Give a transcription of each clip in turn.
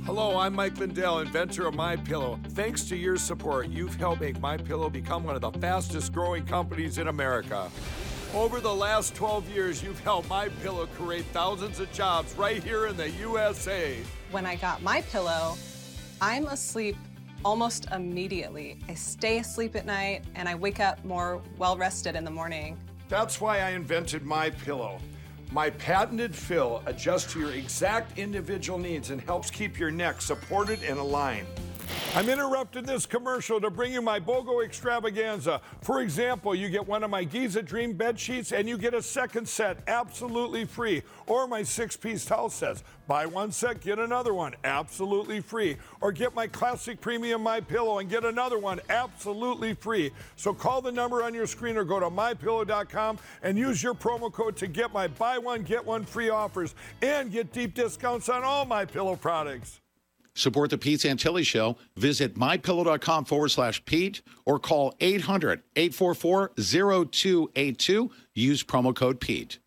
Hello, I'm Mike Lindell, inventor of MyPillow. Thanks to your support, you've helped make MyPillow become one of the fastest growing companies in America. Over the last 12 years, you've helped MyPillow create thousands of jobs right here in the USA. When I got MyPillow, I'm asleep almost immediately. I stay asleep at night and I wake up more well-rested in the morning. That's why I invented MyPillow. My patented fill adjusts to your exact individual needs and helps keep your neck supported and aligned. I'm interrupting this commercial to bring you my BOGO extravaganza. For example, you get one of my Giza Dream bed sheets and you get a second set absolutely free. Or my 6-piece towel sets. Buy one set, get another one absolutely free. Or get my classic premium MyPillow and get another one absolutely free. So call the number on your screen or go to mypillow.com and use your promo code to get my buy one, get one free offers and get deep discounts on all MyPillow products. Support the Pete Santilli Show. Visit mypillow.com/Pete or call 800-844-0282. Use promo code Pete.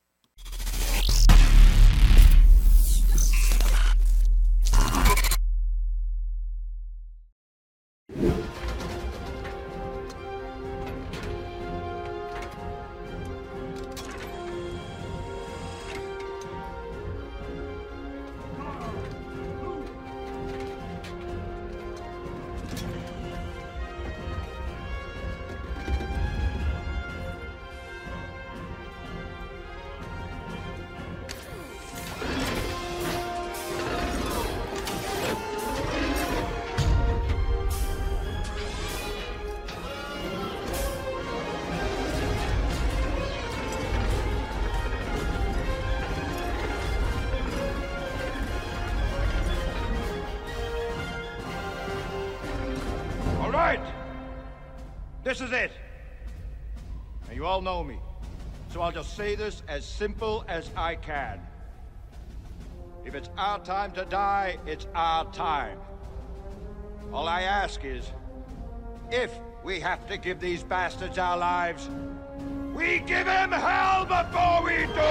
This is it. And you all know me, so I'll just say this as simple as I can. If it's our time to die, it's our time. All I ask is, if we have to give these bastards our lives, we give them hell before we do!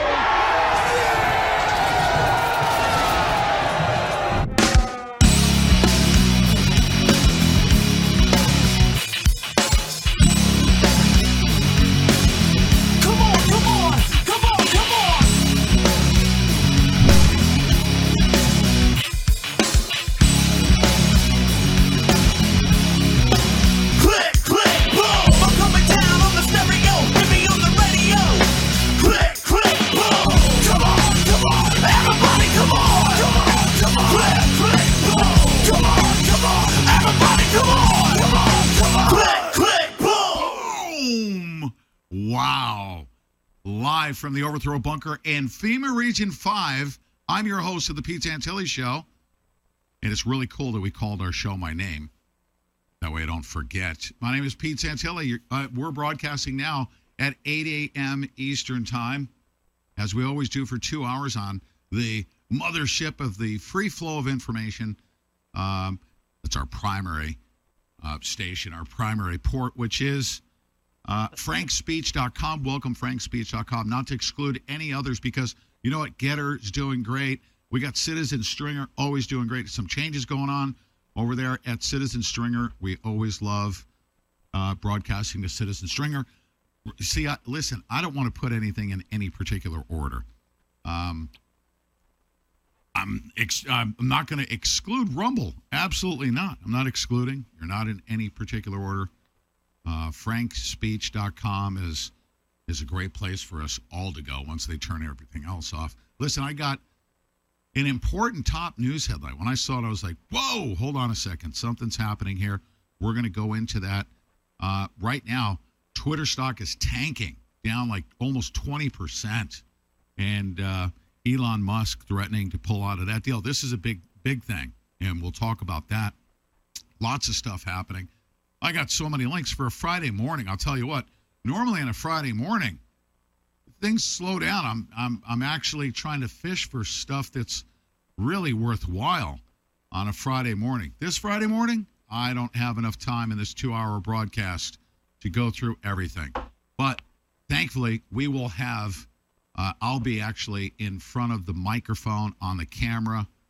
Wow. Live from the Overthrow Bunker and FEMA Region 5, I'm your host of the Pete Santilli Show. And it's really cool that we called our show my name. That way I don't forget. My name is Pete Santilli. We're broadcasting now at 8 a.m. Eastern Time, as we always do for 2 hours on the mothership of the free flow of information. That's our primary station, our primary port, which is frankspeech.com. Welcome, frankspeech.com. Not to exclude any others because, you know what, Getter is doing great. We got Citizen Stringer always doing great. Some changes going on over there at Citizen Stringer. We always love broadcasting to Citizen Stringer. See, listen, I don't want to put anything in any particular order. I'm not going to exclude Rumble. Absolutely not. I'm not excluding. You're not in any particular order. frankspeech.com is a great place for us all to go once they turn everything else off. Listen, I got an important top news headline. When I saw it, I was like, whoa, hold on a second. Something's happening here. We're going to go into that. Right now, Twitter stock is tanking, down like almost 20%. And Elon Musk threatening to pull out of that deal. This is a big thing, and we'll talk about that. Lots of stuff happening. I got so many links for a Friday morning. I'll tell you what, normally on a Friday morning, things slow down. I'm actually trying to fish for stuff that's really worthwhile on a Friday morning. This Friday morning, I don't have enough time in this 2-hour broadcast to go through everything. But thankfully, we will have, I'll be actually in front of the microphone on the camera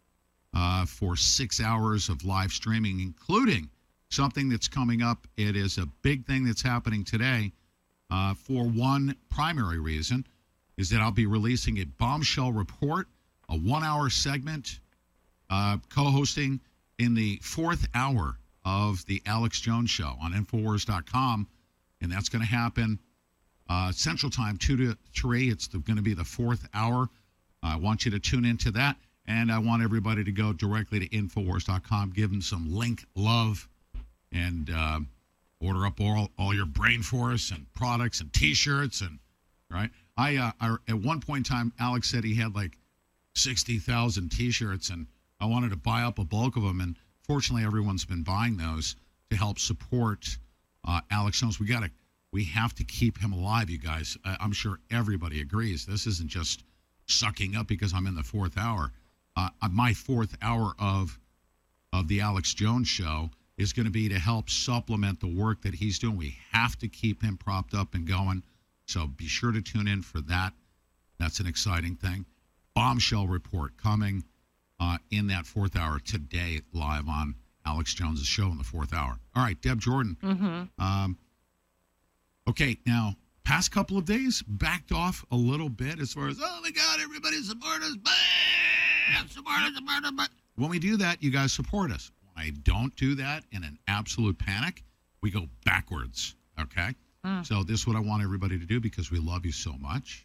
for 6 hours of live streaming, including something that's coming up. It is a big thing that's happening today for one primary reason, is that I'll be releasing a bombshell report, a 1-hour segment, co-hosting in the 4th hour of the Alex Jones Show on Infowars.com, and that's going to happen Central Time, 2 to 3. It's going to be the 4th hour. I want you to tune into that, and I want everybody to go directly to Infowars.com, give them some link love, and order up all your Brain Force and products and T-shirts, and right. I at one point in time, Alex said he had like 60,000 T-shirts, and I wanted to buy up a bulk of them, and fortunately, everyone's been buying those to help support Alex Jones. We have to keep him alive, you guys. I'm sure everybody agrees. This isn't just sucking up because I'm in the 4th hour. My 4th hour of the Alex Jones Show is going to be to help supplement the work that he's doing. We have to keep him propped up and going. So be sure to tune in for that. That's an exciting thing. Bombshell report coming in that 4th hour today, live on Alex Jones' show in the 4th hour. All right, Deb Jordan. Mm-hmm. Okay, now, past couple of days, backed off a little bit as far as, oh my God, everybody support us. Support us. When we do that, you guys support us. When I don't do that in an absolute panic, we go backwards, okay? So this is what I want everybody to do because we love you so much.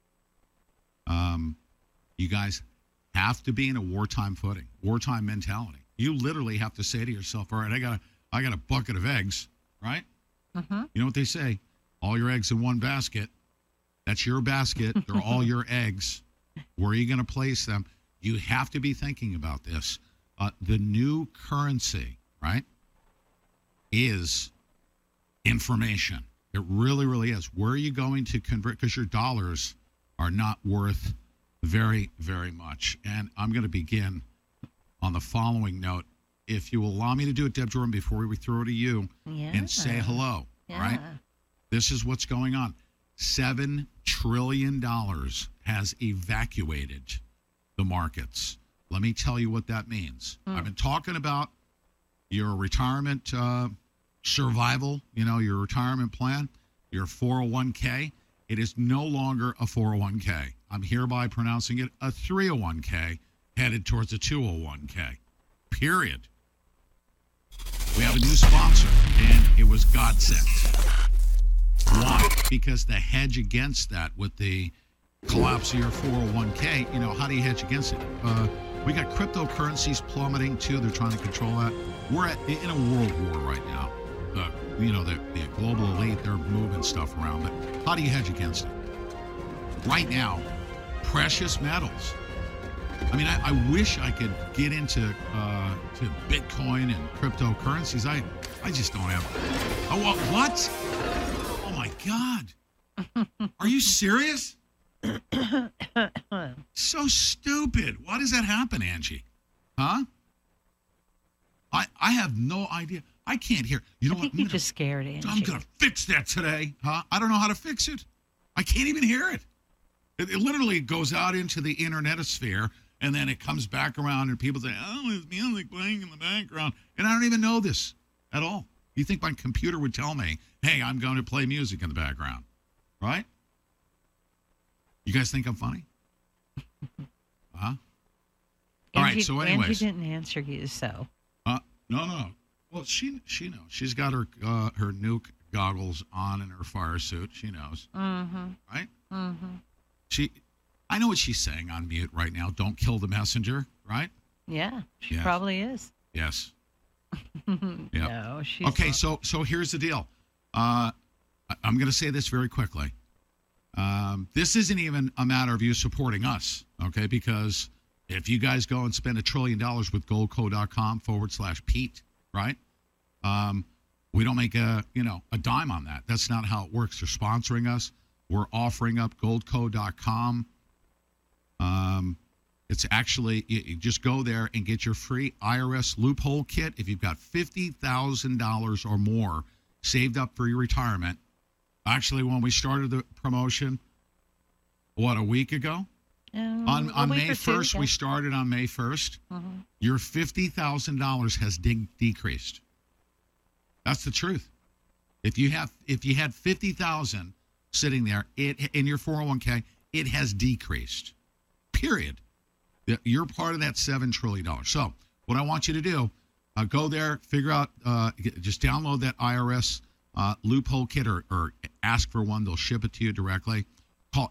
You guys have to be in a wartime footing, wartime mentality. You literally have to say to yourself, all right, I got a bucket of eggs, right? Mm-hmm. You know what they say? All your eggs in one basket. That's your basket. They're all your eggs. Where are you going to place them? You have to be thinking about this. The new currency, right, is information. It really, really is. Where are you going to convert? Because your dollars are not worth very, very much. And I'm going to begin on the following note. If you will allow me to do it, Deb Jordan, before we throw it to you and say hello, all right? This is what's going on. $7 trillion has evacuated the markets. Let me tell you what that means. I've been talking about your retirement survival, your retirement plan, your 401k. It is no longer a 401k. I'm hereby pronouncing it a 301k headed towards a 201k. Period. We have a new sponsor, and it was God sent. Why? Because the hedge against that with the collapse of your 401k, how do you hedge against it? We got cryptocurrencies plummeting, too. They're trying to control that. We're in a world war right now. The global elite, they're moving stuff around. But how do you hedge against it? Right now, precious metals. I mean, I wish I could get into to Bitcoin and cryptocurrencies. I just don't have. Oh, what? Oh my God! Are you serious? So stupid. Why does that happen, Angie? Huh? I have no idea. I can't hear. You know what? You're just scared, Angie. I'm gonna fix that today, huh? I don't know how to fix it. I can't even hear it. It literally goes out into the internetosphere, and then it comes back around, and people say, oh, there's music playing in the background. And I don't even know this at all. You think my computer would tell me, hey, I'm going to play music in the background, right? You guys think I'm funny? Huh? All right, so anyways. Angie didn't answer you, so. No. Well, she knows. She's got her nuke goggles on in her fire suit. She knows. Mm-hmm. Right? Mm-hmm. I know what she's saying on mute right now. Don't kill the messenger, right? Yeah, she probably is. Yes. No, she's okay, not. so here's the deal. I'm going to say this very quickly. This isn't even a matter of you supporting us, okay? Because if you guys go and spend $1 trillion with goldco.com/Pete, right? We don't make a dime on that. That's not how it works. They're sponsoring us. We're offering up goldco.com. It's actually, you just go there and get your free IRS loophole kit. If you've got $50,000 or more saved up for your retirement. Actually, when we started the promotion, a week ago? On a week May or two, 1st, yeah. we started on May 1st. Your $50,000 has decreased. That's the truth. If you had $50,000 sitting there in your 401k, it has decreased. Period. You're part of that $7 trillion. So what I want you to do, go there, figure out, just download that IRS loophole kit or ask for one. They'll ship it to you directly. Call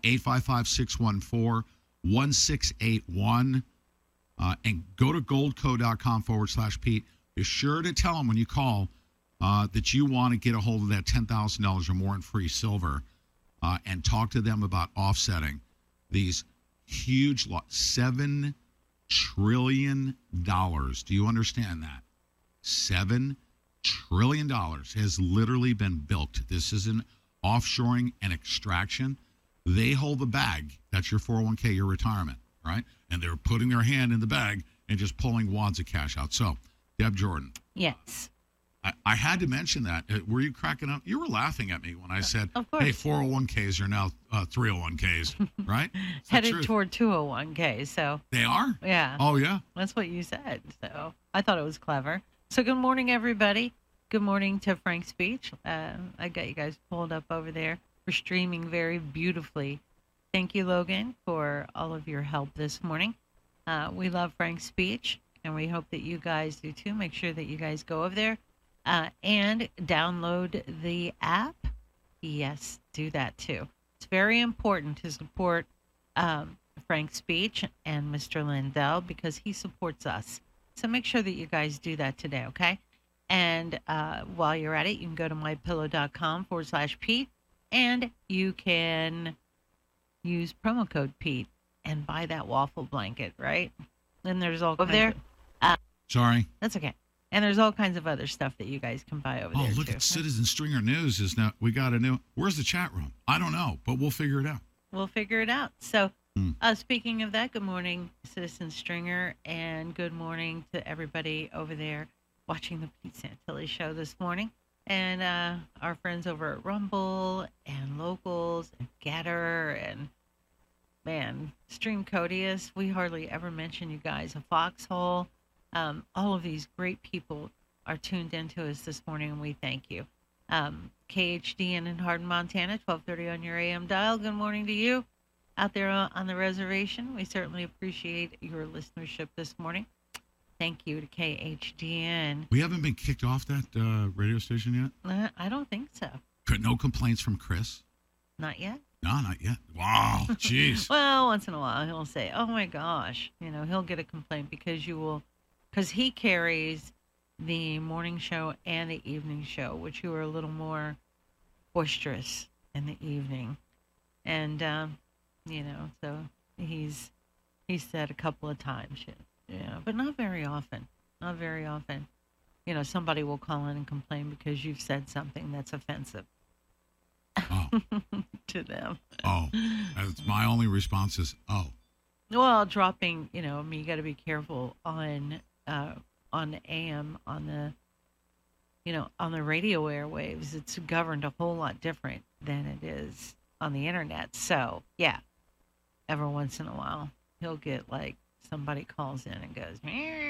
855-614-1681 and go to goldco.com/Pete. Be sure to tell them when you call that you want to get a hold of that $10,000 or more in free silver and talk to them about offsetting these huge $7 trillion. Do you understand that? $7 trillion has literally been built. This isn't offshoring and extraction. They hold the bag. That's your 401k, your retirement, right? And they're putting their hand in the bag and just pulling wads of cash out. So, Deb Jordan. Yes. I had to mention that. Were you cracking up? You were laughing at me when I said, Of course. hey, 401ks are now 301ks, right? It's the Headed truth. toward 201k. So, They are? yeah. Oh, yeah? That's what you said. So I thought it was clever. So good morning, everybody. Good morning to Frank's Speech. I got you guys pulled up over there. We're streaming very beautifully. Thank you, Logan, for all of your help this morning. We love Frank's Speech, and we hope that you guys do too. Make sure that you guys go over there and download the app. Yes, do that too. It's very important to support Frank's Speech and Mr. Lindell because he supports us. So make sure that you guys do that today, okay? And while you're at it, you can go to mypillow.com/Pete and you can use promo code Pete and buy that waffle blanket, right? And there's all over there. Sorry. That's okay. And there's all kinds of other stuff that you guys can buy over there. Oh, look too. at Citizen Stringer News is now. We got a new. Where's the chat room? I don't know, but we'll figure it out. We'll figure it out. So, speaking of that, good morning, Citizen Stringer, and good morning to everybody over there watching the Pete Santilli show this morning. And our friends over at Rumble and Locals and Getter and, man, Stream Codius. We hardly ever mention you guys. A Foxhole. All of these great people are tuned into us this morning, and we thank you. KHDN in Hardin, Montana, 1230 on your AM dial. Good morning to you out there on the reservation. We certainly appreciate your listenership this morning. Thank you to KHDN. We haven't been kicked off that radio station yet? I don't think so. No complaints from Chris? Not yet. No, not yet. Wow, jeez. Well, once in a while he'll say, oh my gosh, he'll get a complaint because he carries the morning show and the evening show, which you are a little more boisterous in the evening. And, so he's said a couple of times, but not very often. Not very often. Somebody will call in and complain because you've said something that's offensive. Oh. To them. Oh. That's my only response is, oh. Well, dropping, you got to be careful on the AM, on the radio airwaves. It's governed a whole lot different than it is on the internet. So, yeah, every once in a while, he'll get like somebody calls in and goes,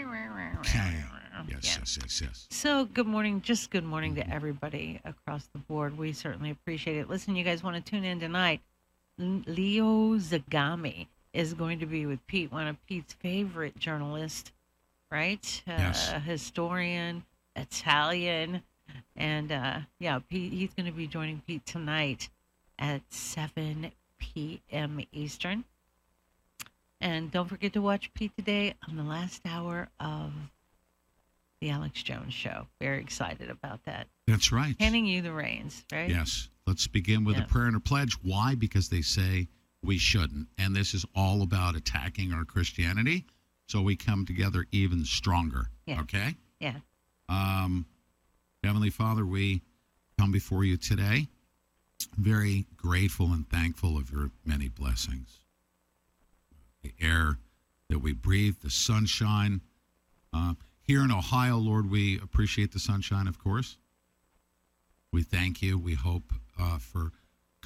Yes. So good morning to everybody across the board. We certainly appreciate it. Listen, you guys want to tune in tonight. Leo Zagami is going to be with Pete, one of Pete's favorite journalists, right? Yes. Historian, Italian. And Pete, he's going to be joining Pete tonight at 7 p.m. Eastern. And don't forget to watch Pete today on the last hour of the Alex Jones Show. Very excited about that. That's right. Handing you the reins, right? Yes. Let's begin with a prayer and a pledge. Why? Because they say we shouldn't. And this is all about attacking our Christianity so we come together even stronger. Yeah. Okay? Yeah. Heavenly Father, we come before you today very grateful and thankful of your many blessings. The air that we breathe, the sunshine. Here in Ohio, Lord, we appreciate the sunshine, of course. We thank you. We hope for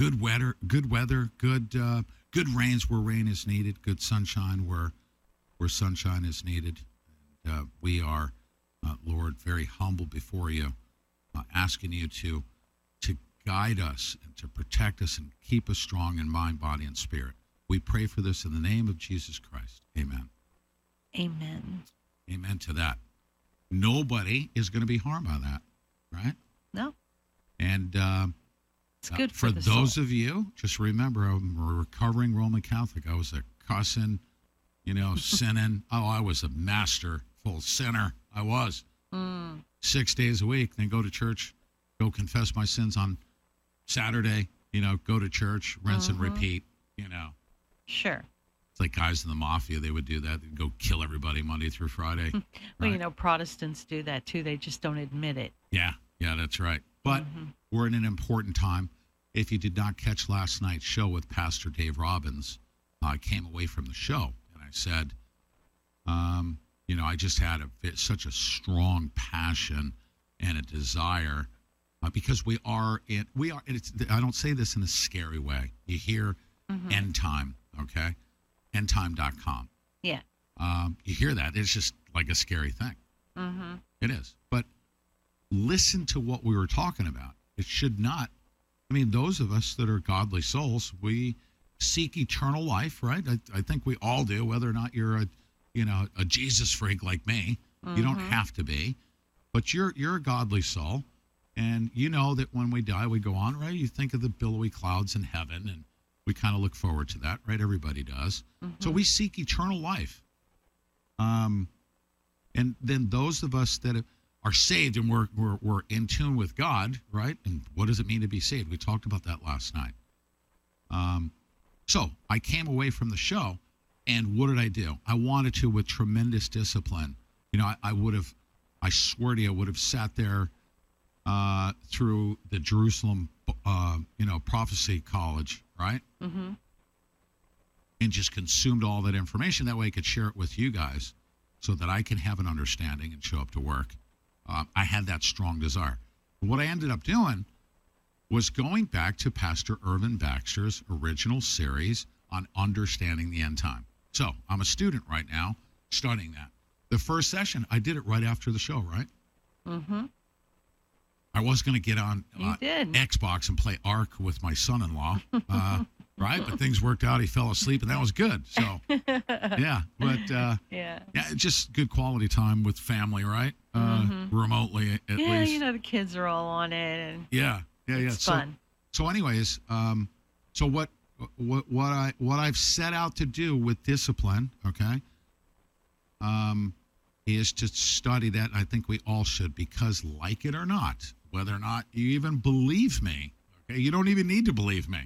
good weather, good rains where rain is needed, good sunshine where sunshine is needed. And, we are, Lord, very humble before you, asking you to guide us and to protect us and keep us strong in mind, body, and spirit. We pray for this in the name of Jesus Christ. Amen. Amen. Amen to that. Nobody is going to be harmed by that, right? No. And it's good for the those soul. of you, just remember, I'm a recovering Roman Catholic. I was a cussing, sinning. Oh, I was a masterful sinner. I was. 6 days a week, then go to church, go confess my sins on Saturday, go to church, rinse and repeat, Sure. It's like guys in the mafia, they would do that. They'd go kill everybody Monday through Friday. Well, right? Protestants do that too. They just don't admit it. Yeah, that's right. But we're in an important time. If you did not catch last night's show with Pastor Dave Robbins, I came away from the show and I said, I just had such a strong passion and a desire because we are, and I don't say this in a scary way. You hear end time, okay? Endtime.com. Yeah. You hear that. It's just like a scary thing. It is. But listen to what we were talking about. It should not. Those of us that are godly souls, we seek eternal life, right? I think we all do, whether or not you're a Jesus freak like me. You don't have to be. But you're a godly soul. And you know that when we die, we go on, right? You think of the billowy clouds in heaven, and we kind of look forward to that, right? Everybody does. So we seek eternal life. And then those of us that are saved and we're in tune with God, right? And what does it mean to be saved? We talked about that last night. So I came away from the show, and what did I do? I wanted to, with tremendous discipline. I swear to you, I would have sat there through the Jerusalem, Prophecy College, right? And just consumed all that information. That way I could share it with you guys so that I can have an understanding and show up to work. I had that strong desire. What I ended up doing was going back to Pastor Irvin Baxter's original series on understanding the end time. So I'm a student right now studying that. The first session, I did it right after the show, right? I was going to get on Xbox and play Ark with my son-in-law, right? But things worked out. He fell asleep, and that was good. So, yeah. But, just good quality time with family, right? Remotely, at least. Yeah, the kids are all on it. And yeah. It's fun. So anyways, so what I've set out to do with discipline, okay, is to study that. I think we all should, because like it or not, whether or not you even believe me, okay, you don't even need to believe me.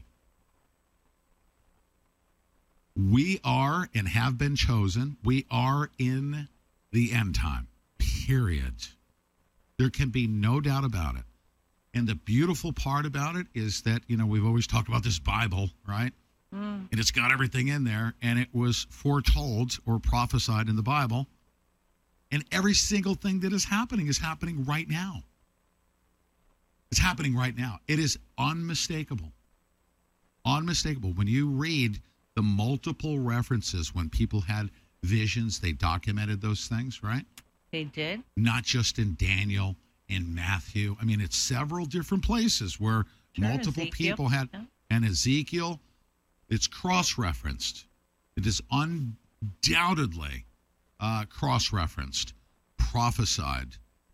We are and have been chosen. We are in the end time, period. There can be no doubt about it. And the beautiful part about it is that, we've always talked about this Bible, right? And it's got everything in there, and it was foretold or prophesied in the Bible. And every single thing that is happening right now. It's happening right now. It is unmistakable. Unmistakable. When you read the multiple references when people had visions, they documented those things, right? They did. Not just in Daniel, in Matthew. It's several different places where multiple Ezekiel. People had, and Ezekiel, it's cross-referenced. It is undoubtedly cross-referenced, prophesied,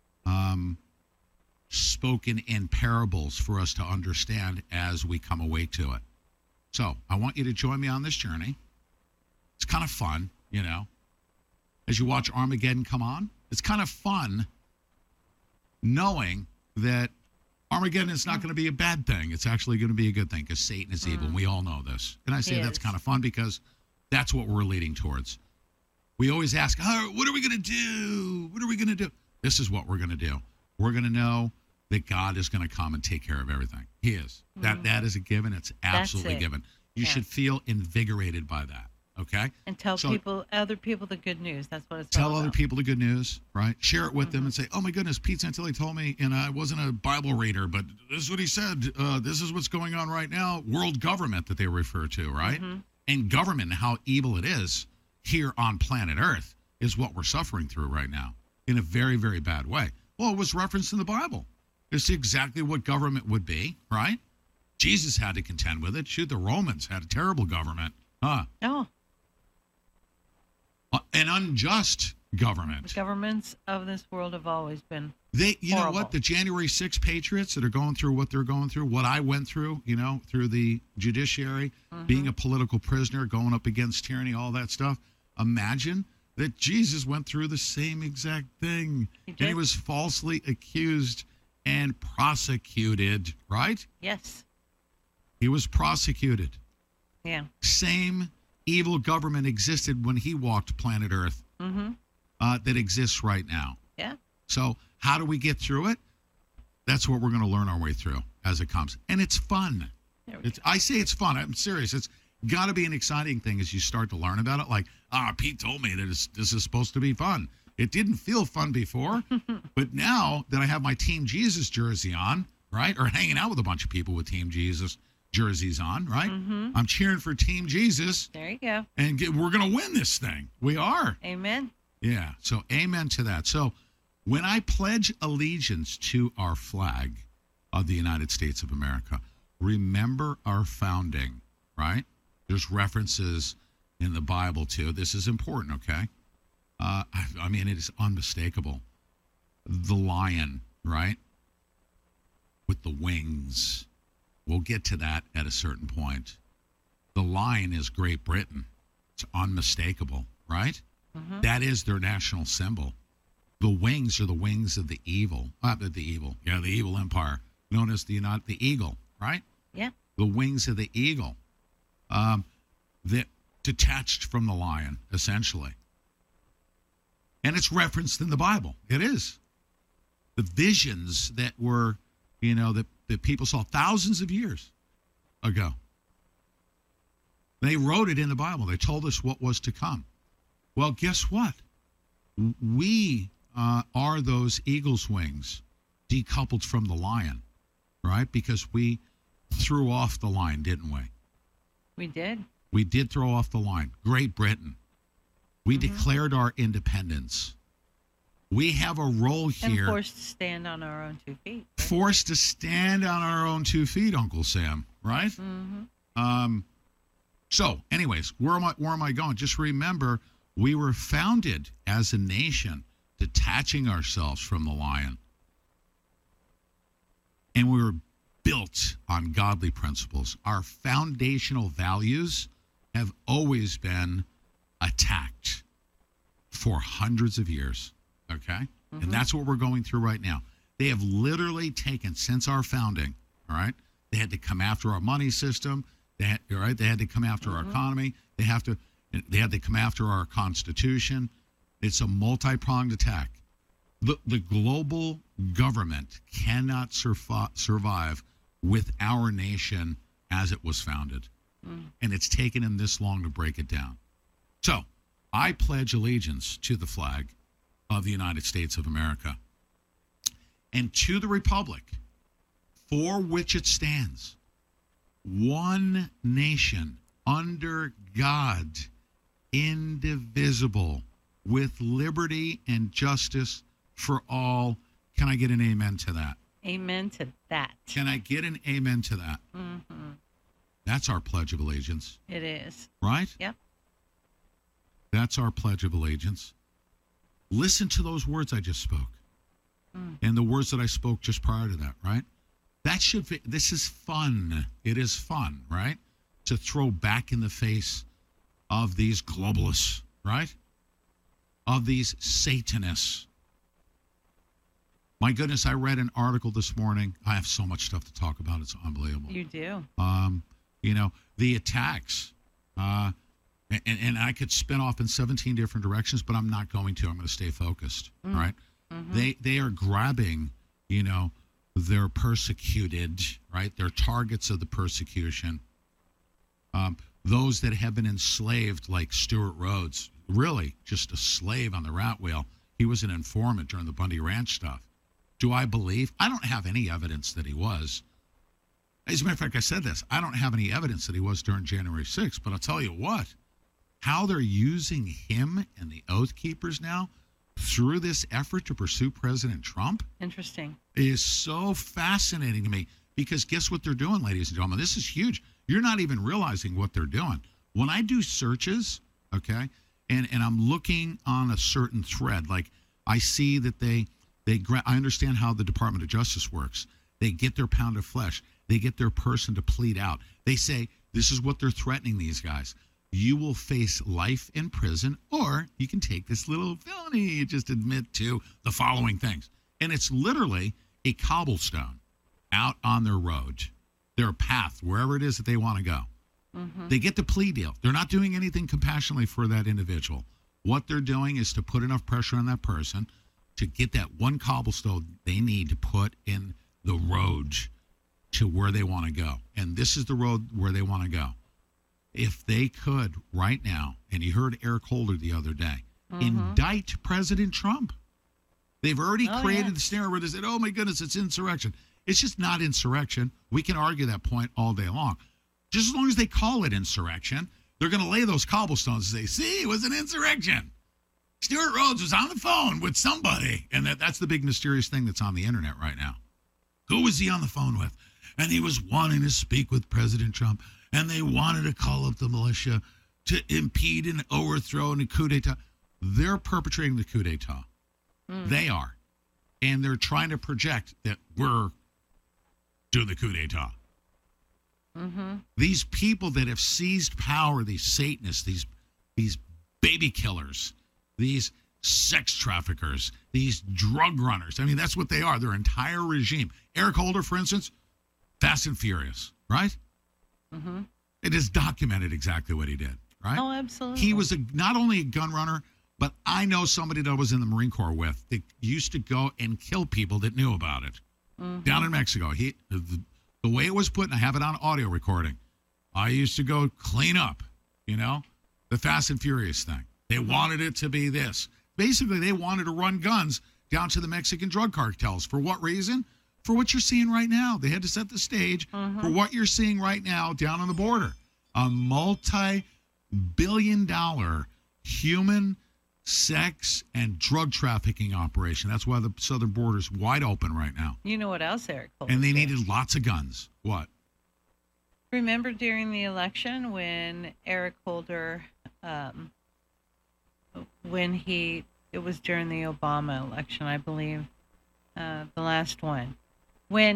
spoken in parables for us to understand as we come awake to it. So I want you to join me on this journey. It's kind of fun, as you watch Armageddon come on. It's kind of fun knowing that Armageddon is not going to be a bad thing. It's actually going to be a good thing because Satan is evil. And we all know this. And I say that's kind of fun because that's what we're leading towards. We always ask, what are we going to do? What are we going to do? This is what we're going to do. We're going to know that God is going to come and take care of everything. He is. That is a given. It's absolutely given. You should feel invigorated by that. Okay? And tell So- other people the good news. That's what it's Tell all other about. people the good news, right? Share it with them and say, oh, my goodness, Pete Santilli told me, and I wasn't a Bible reader, but this is what he said. This is what's going on right now. World government that they refer to, right? And government and how evil it is here on planet Earth is what we're suffering through right now in a very, very bad way. Well, it was referenced in the Bible. It's exactly what government would be, right? Jesus had to contend with it. Shoot, the Romans had a terrible government. Oh, An unjust government. the governments of this world have always been. You know Horrible. what? The January 6 patriots that are going through what they're going through, what I went through, through the judiciary, being a political prisoner, going up against tyranny, all that stuff. Imagine that Jesus went through the same exact thing. He And he did. was falsely accused and prosecuted, right? Yes. He was prosecuted. Yeah. Same evil government existed when he walked planet Earth that exists right now. Yeah. So how do we get through it? That's what we're going to learn our way through as it comes. And it's fun. There we I say it's fun. I'm serious. It's got to be an exciting thing as you start to learn about it. Like, Pete told me that this is supposed to be fun. It didn't feel fun before, but now that I have my Team Jesus jersey on, right, or hanging out with a bunch of people with Team Jesus jerseys on, right, I'm cheering for Team Jesus, There you go. and we're going to win this thing. We are. Amen. Yeah, so amen to that. So when I pledge allegiance to our flag of the United States of America, remember our founding, right? There's references in the Bible too. This is important, okay? I mean, it is unmistakable. The lion, right? With the wings. We'll get to that at a certain point. The lion is Great Britain. It's unmistakable, right? That is their national symbol. The wings are the wings of the evil. The evil empire, known as the eagle, right? Yeah. The wings of the eagle, that detached from the lion, essentially. And it's referenced in the Bible. It is. The visions that were, that people saw thousands of years ago. They wrote it in the Bible. They told us what was to come. Well, guess what? We are those eagle's wings decoupled from the lion, right? Because we threw off the line, didn't we? We did. We did throw off the line. Great Britain. We declared our independence. We have a role And here. forced to stand on our own 2 feet. Right? Forced to stand on our own 2 feet, Uncle Sam, right? So, anyways, where am I going? Just remember, we were founded as a nation, detaching ourselves from the lion. And we were built on godly principles. Our foundational values have always been attacked for hundreds of years, okay? And that's what we're going through right now. They have literally taken, since our founding, all right, they had to come after our money system. They had to come after our economy. They had to come after our Constitution. It's a multi-pronged attack. The global government cannot survive with our nation as it was founded. And it's taken them this long to break it down. So I pledge allegiance to the flag of the United States of America and to the republic for which it stands, one nation under God, indivisible, with liberty and justice for all. Can I get an amen to that? Amen to that. Can I get an amen to that? That's our Pledge of Allegiance, It is. right? Yep. That's our Pledge of Allegiance. Listen to those words I just spoke. And the words that I spoke just prior to that, right? This is fun. It is fun, right? To throw back in the face of these globalists, right? Of these Satanists. My goodness, I read an article this morning. I have so much stuff to talk about. It's unbelievable. You do. The attacks. And I could spin off in 17 different directions, but I'm not going to. I'm going to stay focused, right? They are grabbing, their persecuted, right? They're targets of the persecution. those that have been enslaved, like Stuart Rhodes, really just a slave on the rat wheel. He was an informant during the Bundy Ranch stuff. Do I believe? I don't have any evidence that he was. As a matter of fact, I said this. I don't have any evidence that he was during January 6th, but I'll tell you what, how they're using him and the Oath Keepers now through this effort to pursue President Trump Interesting. is so fascinating to me, because guess what they're doing, ladies and gentlemen? This is huge. You're not even realizing what they're doing. When I do searches, okay, and I'm looking on a certain thread, like I see that I understand how the Department of Justice works. They get their pound of flesh. They get their person to plead out. They say, this is what they're threatening these guys. You will face life in prison, or you can take this little felony and just admit to the following things. And it's literally a cobblestone out on their road, their path, wherever it is that they want to go. Mm-hmm. They get the plea deal. They're not doing anything compassionately for that individual. What they're doing is to put enough pressure on that person to get that one cobblestone they need to put in the road to where they want to go. And this is the road where they want to go. If they could right now, and you heard Eric Holder the other day, indict President Trump. They've already created the scenario where they said, oh my goodness, it's insurrection. It's just not insurrection. We can argue that point all day long. Just as long as they call it insurrection, they're going to lay those cobblestones and say, see, it was an insurrection. Stuart Rhodes was on the phone with somebody. And that's the big mysterious thing that's on the internet right now. Who was he on the phone with? And he was wanting to speak with President Trump. And they wanted to call up the militia to impede and overthrow and a coup d'etat. They're perpetrating the coup d'etat. They are. And they're trying to project that we're doing the coup d'etat. These people that have seized power, these Satanists, these baby killers, these sex traffickers, these drug runners. I mean, that's what they are. Their entire regime. Eric Holder, for instance, Fast and Furious, right? It is documented exactly what he did, right? Oh, absolutely. He was not only a gun runner, but I know somebody that I was in the Marine Corps with that used to go and kill people that knew about it down in Mexico. The way it was put, and I have it on audio recording, I used to go clean up, the Fast and Furious thing. They wanted it to be this. Basically, they wanted to run guns down to the Mexican drug cartels. For what reason? For what you're seeing right now. They had to set the stage for what you're seeing right now down on the border. A multi-billion-dollar human sex and drug trafficking operation. That's why the southern border is wide open right now. You know what else, Eric? And they needed lots of guns. What? Remember during the election when Eric Holder, it was during the Obama election, I believe, the last one, when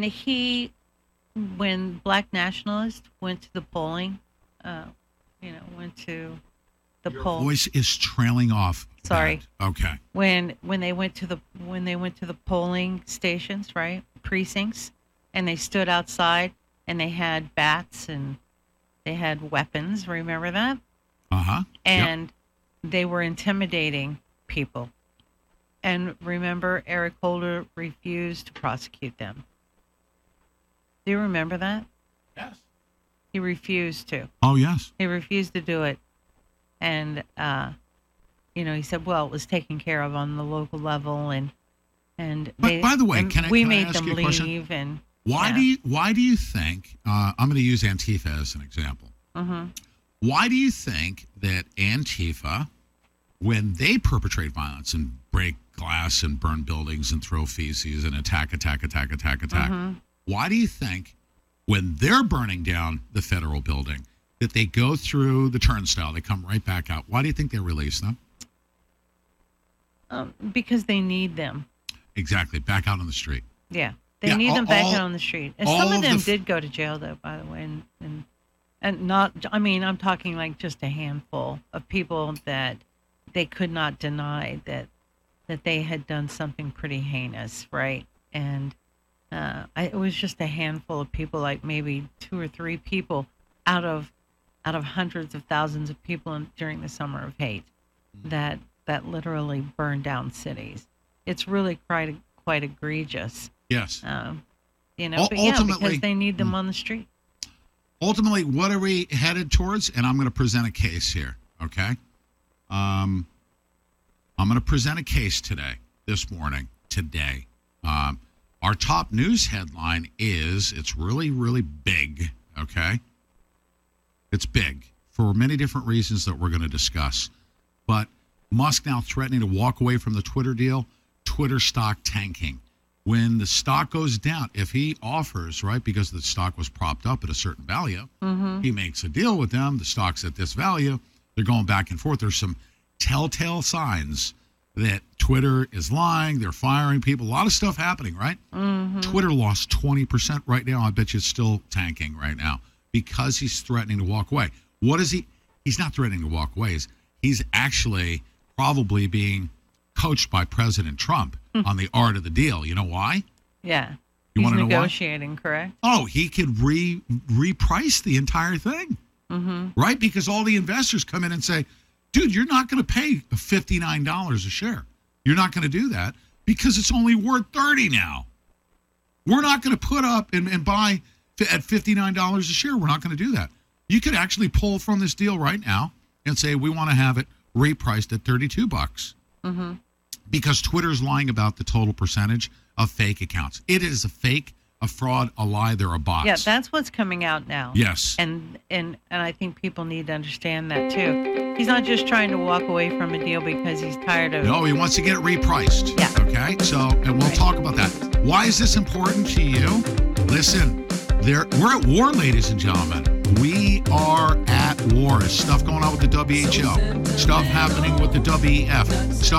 black nationalists went to the polling, went to the poll. Voice is trailing off. Sorry. That. Okay. When they went to the polling stations, right, precincts, and they stood outside and they had bats and they had weapons. Remember that? And they were intimidating people. And remember, Eric Holder refused to prosecute them. Do you remember that? Yes. He refused to. Oh, yes. He refused to do it. And, he said, well, it was taken care of on the local level. And by the way, we can I made ask them you a question? leave. And why do you think, I'm going to use Antifa as an example. Why do you think that Antifa, when they perpetrate violence and break glass and burn buildings and throw feces and attack, why do you think when they're burning down the federal building that they go through the turnstile, they come right back out? Why do you think they release them? Because they need them. Exactly. Back out on the street. Yeah. They need them back out on the street. And some of them did go to jail, though, by the way. And not, I'm talking like just a handful of people that they could not deny that they had done something pretty heinous, right? And it was just a handful of people, like maybe 2 or 3 people out of hundreds of thousands of people during the Summer of Hate that literally burned down cities. It's really quite egregious. Yes. But because they need them on the street. ultimately, what are we headed towards? And I'm going to present a case here, okay? I'm going to present a case today. Our top news headline is, it's really, really big, okay? It's big for many different reasons that we're going to discuss. But Musk now threatening to walk away from the Twitter deal, Twitter stock tanking. When the stock goes down, if he offers, right, because the stock was propped up at a certain value, he makes a deal with them, the stock's at this value, they're going back and forth. There's some telltale signs that Twitter is lying, they're firing people, a lot of stuff happening, right? Twitter lost 20% right now. I bet you it's still tanking right now because he's threatening to walk away. What is he? He's not threatening to walk away. He's actually probably being coached by President Trump on the art of the deal. You know why? Yeah. You He's want to know why? negotiating, correct? Oh, he could reprice the entire thing, right? Because all the investors come in and say, dude, you're not going to pay $59 a share. You're not going to do that because it's only worth $30 now. We're not going to put up and buy at $59 a share. We're not going to do that. You could actually pull from this deal right now and say, we want to have it repriced at $32. Because Twitter's lying about the total percentage of fake accounts. It is a fake, a fraud, a lie. They're a bots. Yeah, that's what's coming out now. Yes. And I think people need to understand that too. He's not just trying to walk away from a deal because he's tired of. No, he wants to get it repriced. Yeah. Okay. So, and we'll talk about that. Why is this important to you? Listen, we're at war, ladies and gentlemen. We are at war. There's stuff going on with the WHO, stuff happening with the WEF,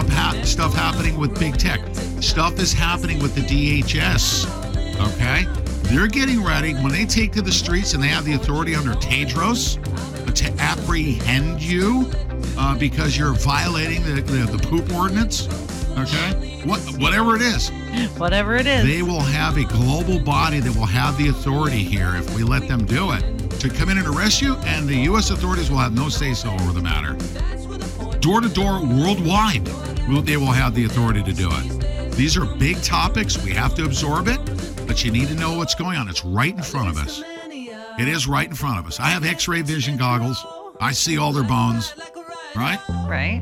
stuff happening with big tech, stuff is happening with the DHS. Okay, they're getting ready when they take to the streets and they have the authority under Tedros to apprehend you because you're violating the poop ordinance. Okay, whatever it is. Whatever it is. They will have a global body that will have the authority here if we let them do it to come in and arrest you, and the U.S. authorities will have no say-so over the matter. Door-to-door worldwide, they will have the authority to do it. These are big topics. We have to absorb it, but you need to know what's going on. It's right in front of us. It is right in front of us. I have X-ray vision goggles. I see all their bones, right? Right.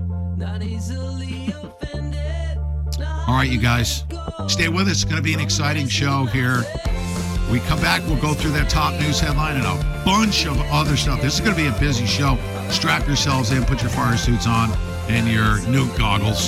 All right, you guys, stay with us. It's going to be an exciting show here. We come back, we'll go through that top news headline and a bunch of other stuff. This is going to be a busy show. Strap yourselves in, put your fire suits on, and your nuke goggles.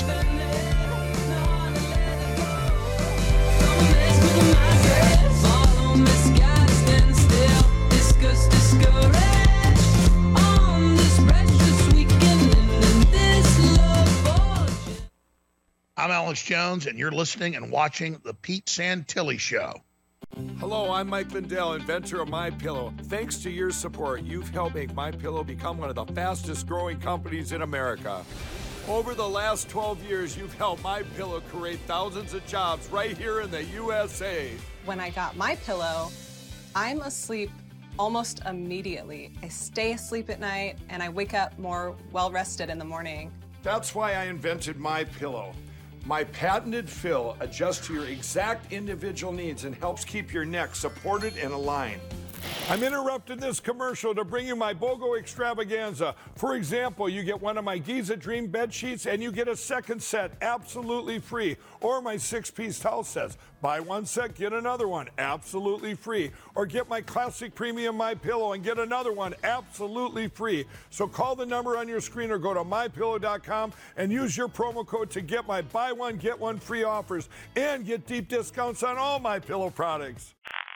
I'm Alex Jones, and you're listening and watching The Pete Santilli Show. Hello, I'm Mike Lindell, inventor of MyPillow. Thanks to your support, you've helped make MyPillow become one of the fastest growing companies in America. Over the last 12 years, you've helped MyPillow create thousands of jobs right here in the USA. When I got MyPillow, I'm asleep almost immediately. I stay asleep at night and I wake up more well-rested in the morning. That's why I invented MyPillow. My patented fill adjusts to your exact individual needs and helps keep your neck supported and aligned. I'm interrupting this commercial to bring you my BOGO extravaganza. For example, you get one of my Giza Dream bed sheets and you get a second set absolutely free. Or my 6-piece towel sets. Buy one set, get another one absolutely free. Or get my classic premium MyPillow and get another one absolutely free. So call the number on your screen or go to mypillow.com and use your promo code to get my buy one, get one free offers and get deep discounts on all MyPillow products.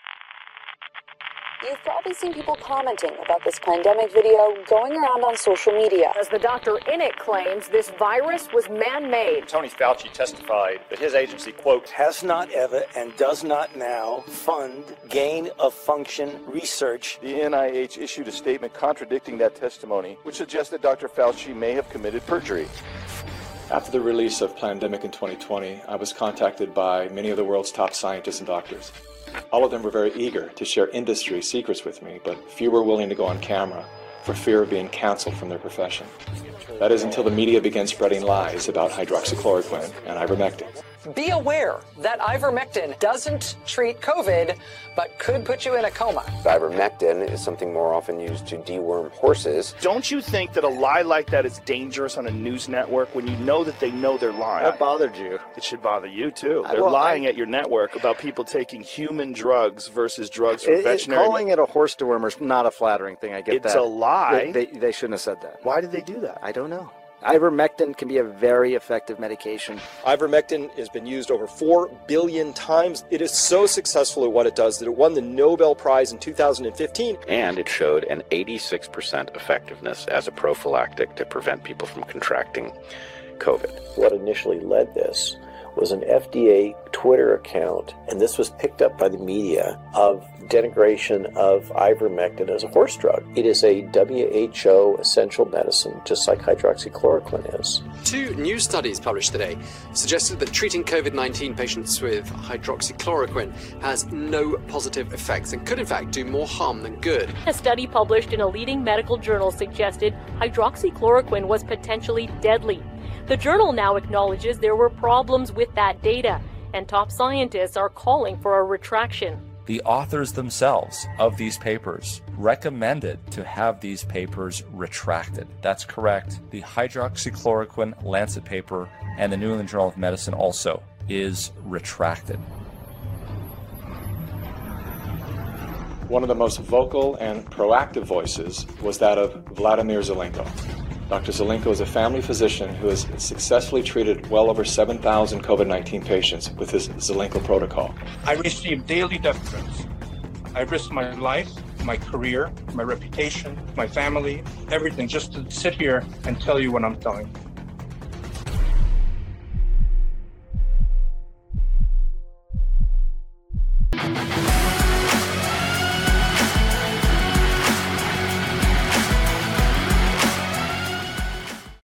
You've probably seen people commenting about this pandemic video going around on social media. As the doctor in it claims, this virus was man-made. Tony Fauci testified that his agency, quote, has not ever and does not now fund gain-of-function research. The NIH issued a statement contradicting that testimony, which suggests that Dr. Fauci may have committed perjury. After the release of Plandemic in 2020, I was contacted by many of the world's top scientists and doctors. All of them were very eager to share industry secrets with me, but few were willing to go on camera for fear of being canceled from their profession. That is until the media began spreading lies about hydroxychloroquine and ivermectin. Be aware that ivermectin doesn't treat COVID, but could put you in a coma. Ivermectin is something more often used to deworm horses. Don't you think that a lie like that is dangerous on a news network when you know that they know they're lying? That bothered you. It should bother you, too. They're lying at your network about people taking human drugs versus drugs from veterinary. Calling it a horse dewormer is not a flattering thing. I get that. It's a lie. They shouldn't have said that. Why did they do that? I don't know. Ivermectin can be a very effective medication. Ivermectin has been used over 4 billion times. It is so successful at what it does that it won the Nobel Prize in 2015. And it showed an 86% effectiveness as a prophylactic to prevent people from contracting COVID. What initially led this was an FDA Twitter account, and this was picked up by the media, of denigration of ivermectin as a horse drug. It is a WHO essential medicine, just like hydroxychloroquine is. 2 new studies published today suggested that treating COVID-19 patients with hydroxychloroquine has no positive effects and could in fact do more harm than good. A study published in a leading medical journal suggested hydroxychloroquine was potentially deadly. The journal now acknowledges there were problems with that data, and top scientists are calling for a retraction. The authors themselves of these papers recommended to have these papers retracted. That's correct. The hydroxychloroquine Lancet paper and the New England Journal of Medicine also is retracted. One of the most vocal and proactive voices was that of Vladimir Zelenko. Dr. Zelenko is a family physician who has successfully treated well over 7,000 COVID-19 patients with his Zelenko protocol. I receive daily death threats. I risk my life, my career, my reputation, my family, everything, just to sit here and tell you what I'm telling you.